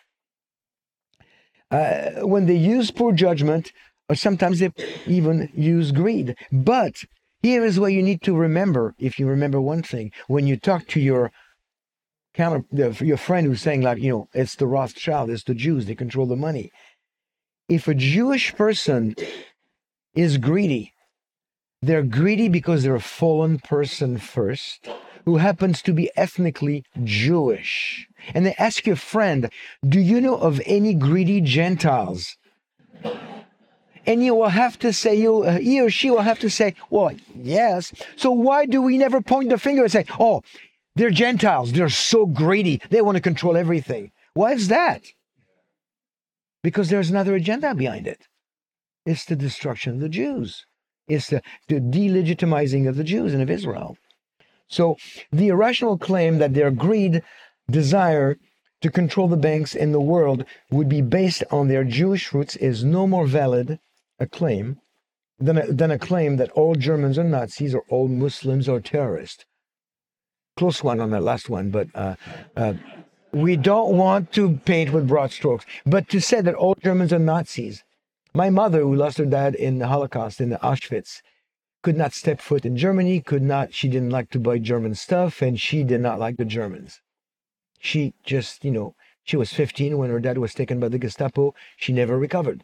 Uh, when they use poor judgment, or sometimes they even use greed. But here is what you need to remember, if you remember one thing. When you talk to your counter, your friend who's saying, like, you know, it's the Rothschild, it's the Jews, they control the money. If a Jewish person is greedy, they're greedy because they're a fallen person first, who happens to be ethnically Jewish. And they ask your friend, do you know of any greedy Gentiles? And you will have to say, you, uh, he or she will have to say, well, yes. So why do we never point the finger and say, oh, they're Gentiles, they're so greedy, they want to control everything? Why is that? Because there's another agenda behind it. It's the destruction of the Jews. It's the, the delegitimizing of the Jews and of Israel. So the irrational claim that their greed, desire to control the banks in the world would be based on their Jewish roots is no more valid a claim than a, than a claim that all Germans are Nazis or all Muslims are terrorists. Close one on that last one, but uh, uh, we don't want to paint with broad strokes. But to say that all Germans are Nazis, my mother, who lost her dad in the Holocaust, in the Auschwitz, could not step foot in Germany, could not, she didn't like to buy German stuff, and she did not like the Germans. She just, you know, she was fifteen when her dad was taken by the Gestapo. She never recovered.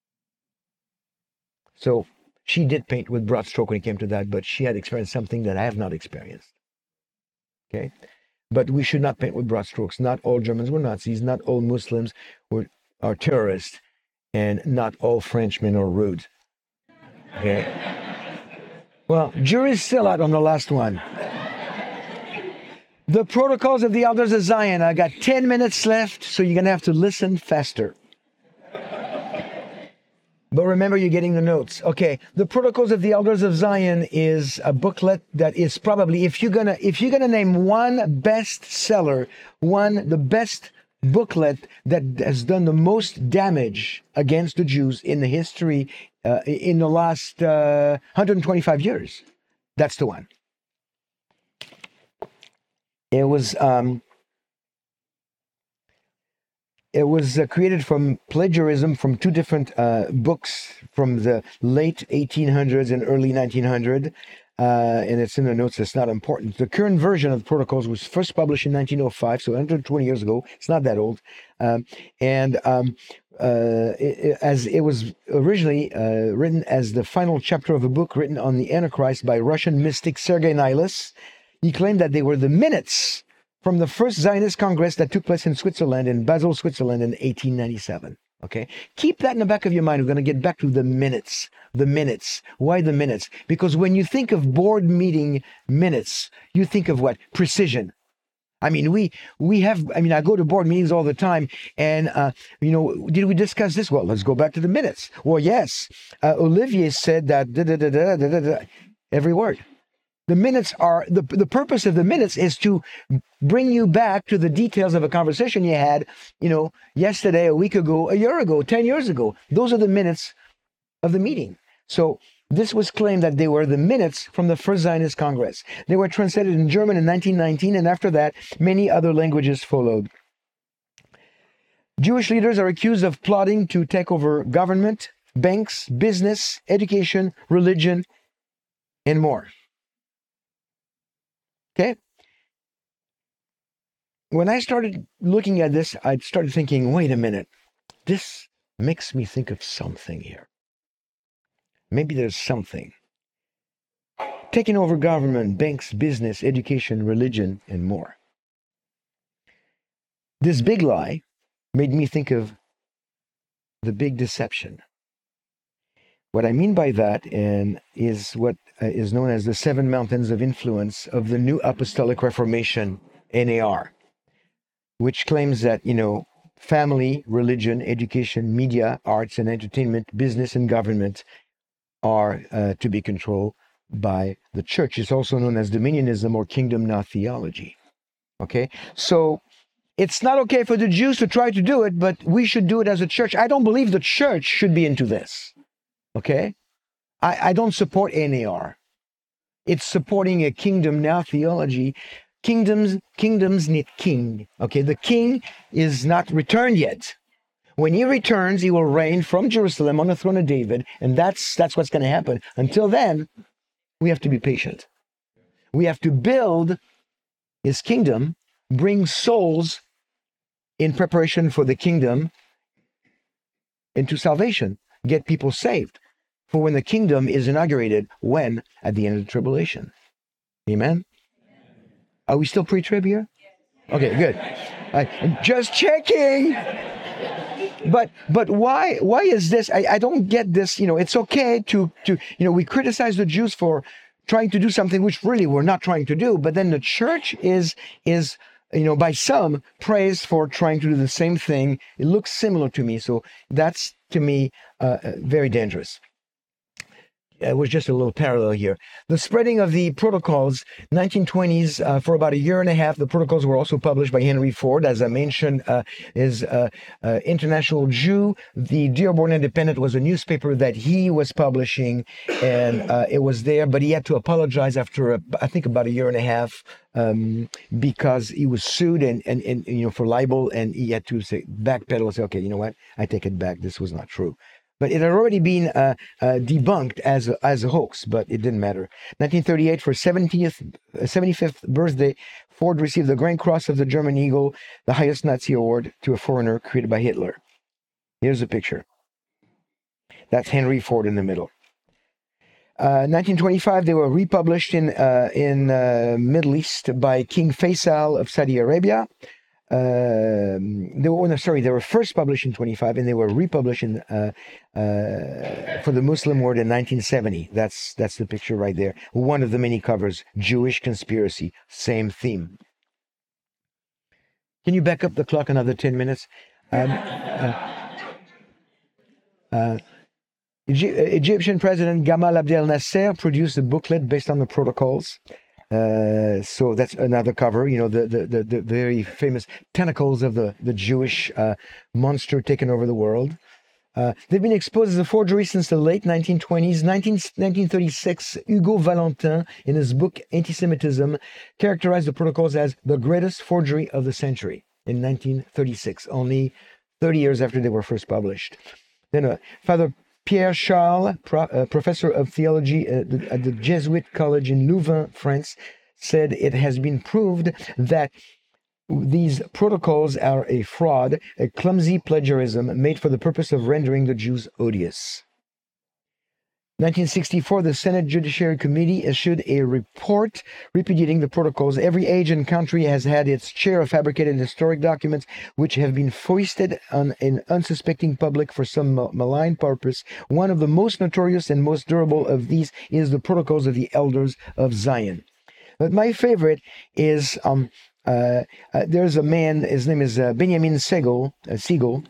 So she did paint with broad stroke when it came to that, but she had experienced something that I have not experienced. Okay? But we should not paint with broad strokes. Not all Germans were Nazis, not all Muslims were are terrorists, and not all Frenchmen are rude. Okay? Well, jury's still out on the last one. The Protocols of the Elders of Zion. I got ten minutes left, so you're going to have to listen faster. But remember, you're getting the notes. Okay, the Protocols of the Elders of Zion is a booklet that is probably, if you're gonna, if you're gonna name one bestseller, one the best booklet that has done the most damage against the Jews in the history uh, in the last uh, one hundred twenty-five years, that's the one. It was um, it was uh, created from plagiarism from two different uh, books from the late eighteen hundreds and early nineteen hundreds, uh, and it's in the notes. It's not important. The current version of the Protocols was first published in nineteen oh five, so one hundred twenty years ago. It's not that old, um, and um, uh, it, it, as it was originally uh, written as the final chapter of a book written on the Antichrist by Russian mystic Sergei Nilus. He claimed that they were the minutes from the first Zionist Congress that took place in Switzerland, in Basel, Switzerland, in eighteen ninety-seven. Okay? Keep that in the back of your mind. We're going to get back to the minutes. The minutes. Why the minutes? Because when you think of board meeting minutes, you think of what? Precision. I mean, we we have, I mean, I go to board meetings all the time, and, uh, you know, did we discuss this? Well, let's go back to the minutes. Well, yes. Uh, Olivier said that, da, da, da, da, da, da, da, every word. The minutes are, the, the purpose of the minutes is to bring you back to the details of a conversation you had, you know, yesterday, a week ago, a year ago, ten years ago. Those are the minutes of the meeting. So this was claimed that they were the minutes from the first Zionist Congress. They were translated in German in nineteen nineteen, and after that, many other languages followed. Jewish leaders are accused of plotting to take over government, banks, business, education, religion, and more. Okay. When I started looking at this, I started thinking, wait a minute, this makes me think of something here. Maybe there's something. Taking over government, banks, business, education, religion, and more. This big lie made me think of the big deception. What I mean by that and is what uh, is known as the seven mountains of influence of the New Apostolic Reformation, N A R, which claims that, you know, family, religion, education, media, arts and entertainment, business and government are uh, to be controlled by the church. It's also known as dominionism or kingdom now theology. Okay, so it's not okay for the Jews to try to do it, but we should do it as a church. I don't believe the church should be into this. Okay? I, I don't support N A R. It's supporting a kingdom now theology. Kingdoms, kingdoms need king. Okay, the king is not returned yet. When he returns, he will reign from Jerusalem on the throne of David, and that's that's what's going to happen. Until then, we have to be patient. We have to build his kingdom, bring souls in preparation for the kingdom into salvation, get people saved for when the kingdom is inaugurated, when? At the end of the tribulation. Amen? Are we still pre-trib here? Okay, good. Uh, just checking. But but why why is this? I, I don't get this. You know, it's okay to to you know we criticize the Jews for trying to do something which really we're not trying to do. But then the church is is you know by some praised for trying to do the same thing. It looks similar to me, so that's to me uh, very dangerous. It was just a little parallel here. The spreading of the protocols, nineteen twenties, uh, for about a year and a half. The protocols were also published by Henry Ford, as I mentioned, uh, is uh, uh, International Jew. The Dearborn Independent was a newspaper that he was publishing, and uh, it was there, but he had to apologize after, a, I think, about a year and a half, um, because he was sued and, and, and, you know, for libel, and he had to say, backpedal and say, okay, you know what, I take it back. This was not true. But it had already been uh, uh, debunked as a, as a hoax, but it didn't matter. nineteen thirty-eight, for seventieth, seventy-fifth birthday, Ford received the Grand Cross of the German Eagle, the highest Nazi award to a foreigner created by Hitler. Here's a picture. That's Henry Ford in the middle. Uh, nineteen twenty-five, they were republished in uh, in uh, Middle East by King Faisal of Saudi Arabia. Uh, they were no, sorry, they were first published in twenty-five, and they were republished in, uh, uh, for the Muslim world in nineteen seventy. That's that's the picture right there. One of the many covers, Jewish conspiracy, same theme. Can you back up the clock another ten minutes? Um, uh, uh, Egyptian President Gamal Abdel Nasser produced a booklet based on the protocols. Uh, so that's another cover, you know, the, the, the, the very famous tentacles of the, the Jewish uh, monster taking over the world. Uh, they've been exposed as a forgery since the late nineteen twenties. nineteen, nineteen thirty-six, Hugo Valentin, in his book Anti-Semitism, characterized the protocols as the greatest forgery of the century in nineteen thirty-six, only thirty years after they were first published. Then uh, Father Pierre Charles, pro, uh, professor of theology at the, at the Jesuit College in Louvain, France, said it has been proved that these protocols are a fraud, a clumsy plagiarism made for the purpose of rendering the Jews odious. nineteen sixty-four, the Senate Judiciary Committee issued a report repudiating the protocols. Every age and country has had its share of fabricated historic documents which have been foisted on an unsuspecting public for some malign purpose. One of the most notorious and most durable of these is the Protocols of the Elders of Zion. But my favorite is, um, uh, uh, there's a man, his name is uh, Benjamin Siegel, uh, Siegel.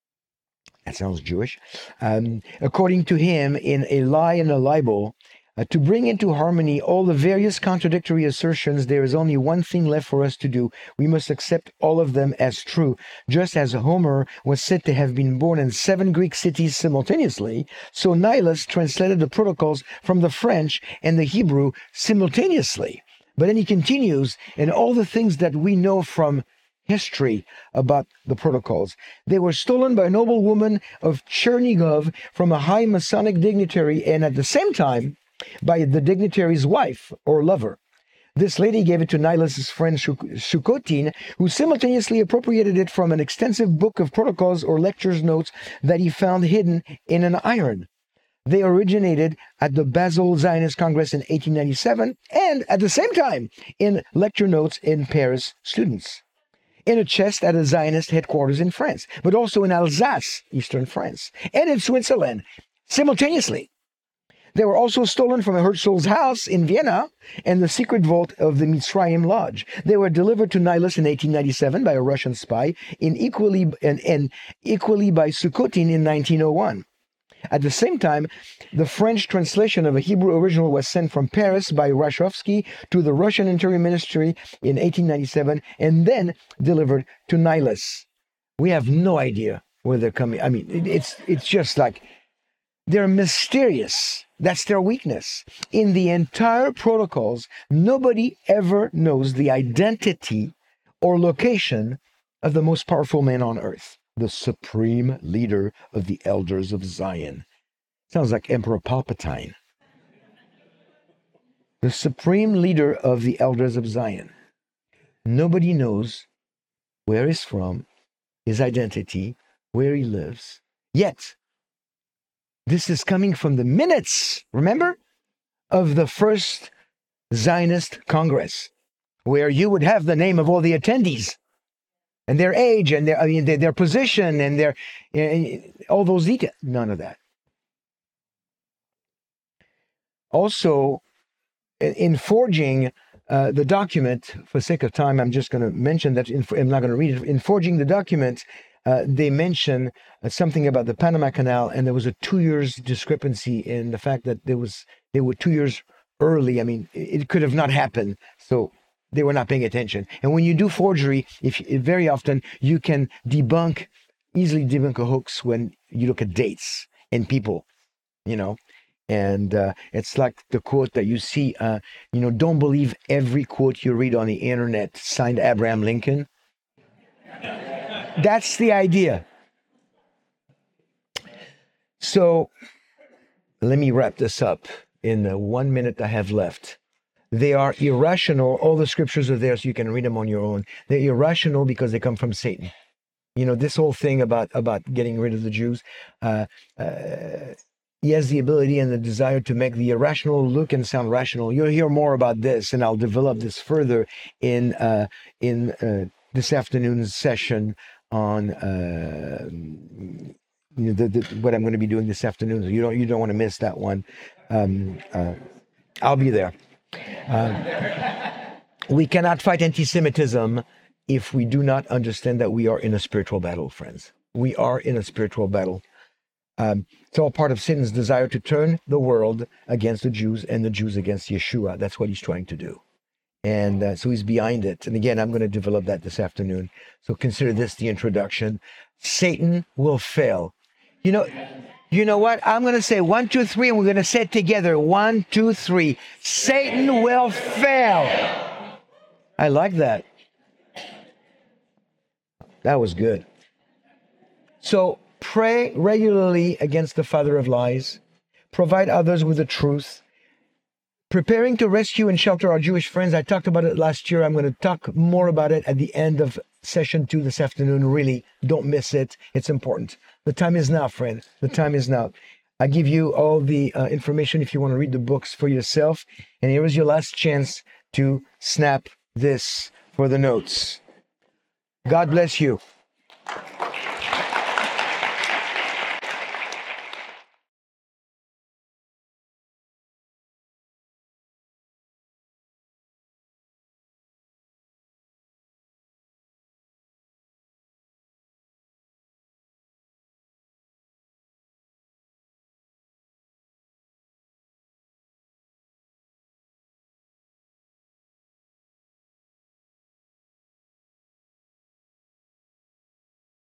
That sounds Jewish. Um, according to him, in A Lie and a Libel, uh, to bring into harmony all the various contradictory assertions, there is only one thing left for us to do. We must accept all of them as true. Just as Homer was said to have been born in seven Greek cities simultaneously, so Nilus translated the protocols from the French and the Hebrew simultaneously. But then he continues, and all the things that we know from history about the protocols. They were stolen by a noble woman of Chernigov from a high Masonic dignitary, and at the same time by the dignitary's wife or lover. This lady gave it to Nilus' friend Shukotin, who simultaneously appropriated it from an extensive book of protocols or lectures notes that he found hidden in an iron. They originated at the Basel Zionist Congress in eighteen ninety-seven, and at the same time in lecture notes in Paris students. In a chest at a Zionist headquarters in France, but also in Alsace, eastern France, and in Switzerland, simultaneously. They were also stolen from Herzl's house in Vienna and the secret vault of the Mitzrayim Lodge. They were delivered to Nilus in eighteen ninety-seven by a Russian spy, in equally, and, and equally by Sukhotin in nineteen oh one. At the same time, the French translation of a Hebrew original was sent from Paris by Rashkovsky to the Russian Interior Ministry in eighteen ninety-seven and then delivered to Nihilus. We have no idea where they're coming. I mean, it, it's it's just like they're mysterious. That's their weakness. In the entire protocols, nobody ever knows the identity or location of the most powerful man on earth, the supreme leader of the elders of Zion. Sounds like Emperor Palpatine. The supreme leader of the elders of Zion. Nobody knows where he's from, his identity, where he lives. Yet, this is coming from the minutes, remember, of the first Zionist Congress, where you would have the name of all the attendees and their age and their, I mean, their, their position and their uh, all those details. None of that. Also, in forging uh, the document, for sake of time, I'm just going to mention that. In, I'm not going to read it. In forging the document, Uh, they mention uh, something about the Panama Canal, and there was a two years discrepancy in the fact that there was they were two years early. I mean, it, it could have not happened, so they were not paying attention. And when you do forgery, if very often you can debunk easily debunk a hoax when you look at dates and people, you know. And uh, it's like the quote that you see. Uh, you know, don't believe every quote you read on the internet signed Abraham Lincoln. That's the idea. So let me wrap this up in the one minute I have left. They are irrational. All the scriptures are there so you can read them on your own. They're irrational because they come from Satan. You know, this whole thing about, about getting rid of the Jews, uh, uh, he has the ability and the desire to make the irrational look and sound rational. You'll hear more about this, and I'll develop this further in, uh, in uh, this afternoon's session on uh, you know, the, the, what I'm going to be doing this afternoon. So you don't you don't want to miss that one. Um, uh, I'll be there. Uh, we cannot fight anti-Semitism if we do not understand that we are in a spiritual battle, friends. We are in a spiritual battle. Um, it's all part of Satan's desire to turn the world against the Jews and the Jews against Yeshua. That's what he's trying to do. And uh, so he's behind it. And again, I'm going to develop that this afternoon. So consider this the introduction. Satan will fail. You know, you know what? I'm going to say one, two, three, and we're going to say it together. One, two, three. Satan will fail. I like that. That was good. So pray regularly against the father of lies. Provide others with the truth. Preparing to rescue and shelter our Jewish friends. I talked about it last year. I'm going to talk more about it at the end of session two this afternoon. Really, don't miss it. It's important. The time is now, friend. The time is now. I give you all the uh, information if you want to read the books for yourself. And here is your last chance to snap this for the notes. God bless you.